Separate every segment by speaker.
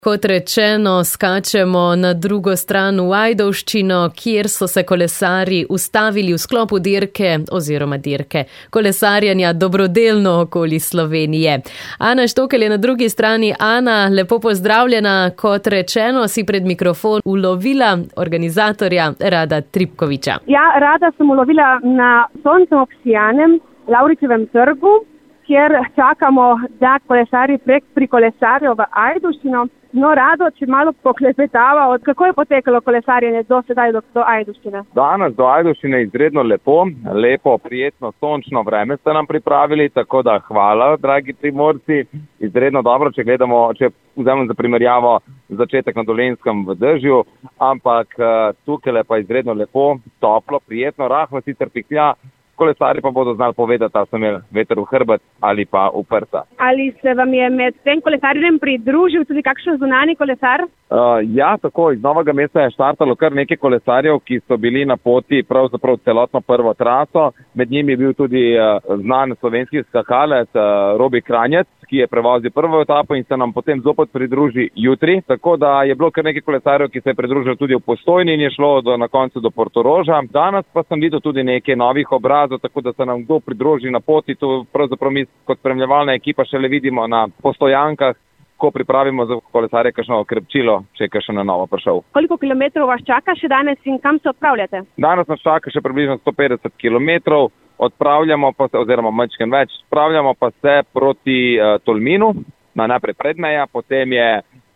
Speaker 1: Kot rečeno, skačemo na drugo stran v Ajdovščino, kjer so se kolesarji ustavili v sklopu dirke kolesarjenja dobrodelno okoli Slovenije. Ana Štokelj je na drugi strani. Ana, lepo pozdravljena. Kot rečeno, si pred mikrofon ulovila organizatorja Rada Tripkoviča.
Speaker 2: Ja, Rada sem ulovila na soncem obsijanem Lavričevem trgu, kjer čakamo, da kolesarji prikolesarijo v Ajdovščino. No, Rado, če malo poklepetava, kako je potekalo kolesarjenje do sedaj do Ajdovščine?
Speaker 3: Danes do Ajdovščine je izredno lepo, prijetno, sončno vreme ste nam pripravili, tako da hvala, dragi Primorci. Izredno dobro, če vzamem za primerjavo začetek na Dolenjskem v dežju, ampak tukaj pa je izredno lepo, toplo, prijetno, rahlo sicer pihlja. Kolesarji pa bodo znali povedati, da so imeli veter v hrbet ali pa v prsa.
Speaker 2: Ali se vam je med tem kolesarjenjem pridružil tudi kakšen zunanji kolesar?
Speaker 3: Ja, tako. Iz Novega mesta je štartalo kar nekaj kolesarjev, ki so bili na poti pravzaprav celotno prvo traso. Med njimi je bil tudi znan slovenski skakalec Robi Kranjec, ki je prevozil prvo etapo in se nam potem zopet pridruži jutri. Tako da je bilo kar nekaj kolesarjev, ki se je pridružil tudi v Postojni in je šlo na koncu do Portoroža. Danes pa sem videl tudi nekaj novih obrazov, tako da se nam kdo pridruži na poti. To pravzaprav mi kot spremljevalna ekipa šele vidimo na postojankah, ko pripravimo za kolesarje kakšno krepčilo, če je kakšen na novo prišel.
Speaker 2: Koliko kilometrov vas čaka še danes in kam se odpravljate?
Speaker 3: Danes nas čaka še približno 150 kilometrov. Odpravljamo pa se, oziroma majčken več, odpravljamo pa se proti Tolminu, najprej Predmeja, potem je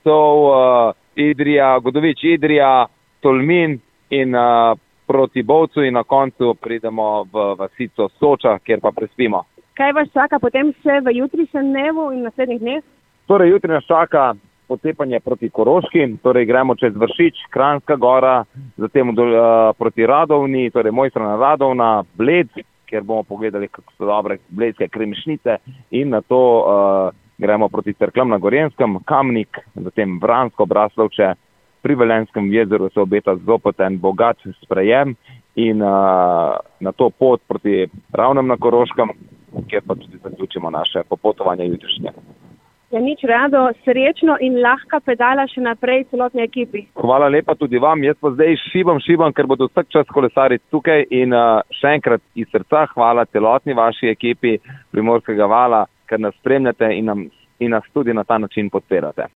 Speaker 3: Sol, Idrija, Godovič, Idrija, Tolmin in proti Bovcu in na koncu pridemo v vasico Soča, kjer pa prespimo.
Speaker 2: Kaj vas čaka potem še v jutrišnjem dnevu in naslednjih dneh?
Speaker 3: Torej, jutri nas čaka potepanje proti Koroški, torej gremo čez Vršič, Kranjska Gora, zatem proti Radovni, torej Mojstrana Radovna, Bled, kjer bomo pogledali, kako so dobre bledske kremšnice in na to gremo proti Cerkljam na Gorenskem, Kamnik, zatem Vransko, Braslovče. Pri Velenjskem jezeru se obeta zopet en bogat sprejem in na to pot proti Ravnem na Koroškem, kjer pa tudi zaključimo naše popotovanje jutrišnje.
Speaker 2: Ja, nič, Rado, srečno in lahka pedala še naprej celotni ekipi.
Speaker 3: Hvala lepa tudi vam. Jaz pa zdaj šibam, ker bodo vsak čas kolesari tukaj in še enkrat iz srca hvala celotni vaši ekipi Primorskega vala, ker nas spremljate in nas tudi na ta način podpirate.